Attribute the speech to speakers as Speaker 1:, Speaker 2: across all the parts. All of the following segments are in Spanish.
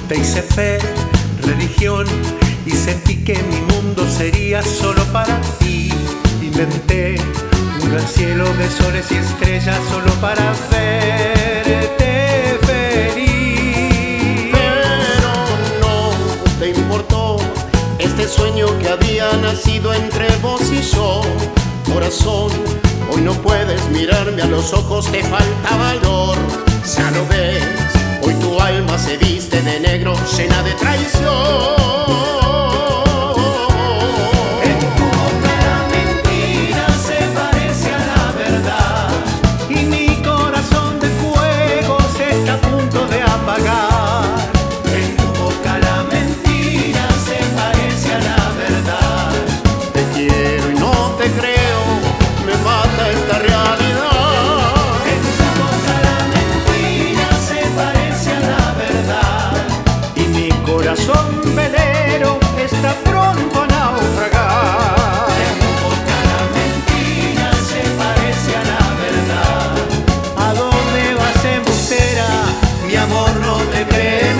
Speaker 1: Te hice fe, religión, y sentí que mi mundo sería solo para ti. Inventé un gran cielo de soles y estrellas solo para verte feliz.
Speaker 2: Pero no te importó este sueño que había nacido entre vos y yo. Corazón, hoy no puedes mirarme a los ojos, te falta valor. Ya lo ves, hoy tu alma se viste de negro, llena de traición.
Speaker 1: En tu boca la mentira se parece a la verdad, y mi corazón de fuego se está a punto de apagar. En tu boca la mentira se parece a la verdad.
Speaker 2: Te quiero y no te creo, me mata esta realidad.
Speaker 1: En tu boca la mentira se parece a la verdad, y mi corazón velero está pronto a naufragar. En tu boca la mentira se parece a la verdad. ¿A dónde vas, embustera? Mi amor no te cree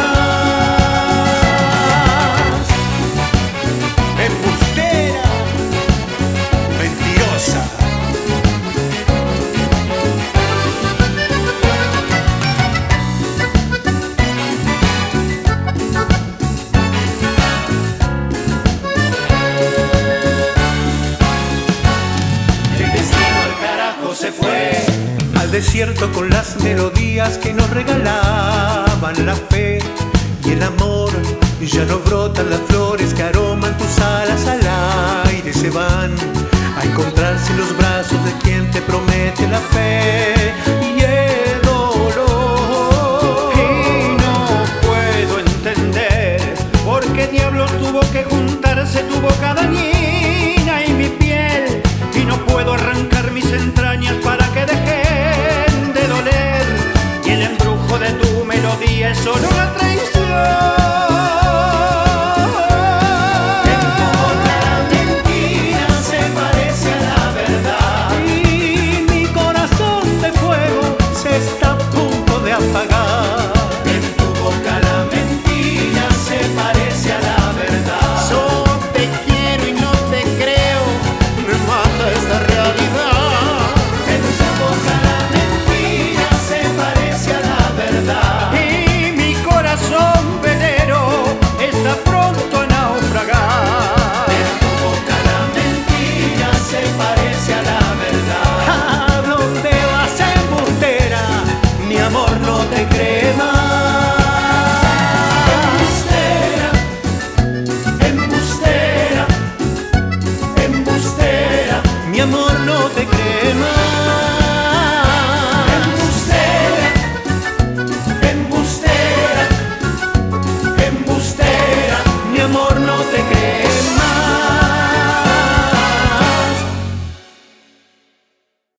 Speaker 1: más. Embustera, mentirosa. El destino al carajo se fue al desierto con las melodías que nos regalaban la fe y el amor. Ya no brotan las flores que aroman tus alas al aire. Se van a encontrarse en los brazos de quien te promete la fe y el dolor. Y no puedo entender por qué diablos tuvo que juntarse tu boca dañina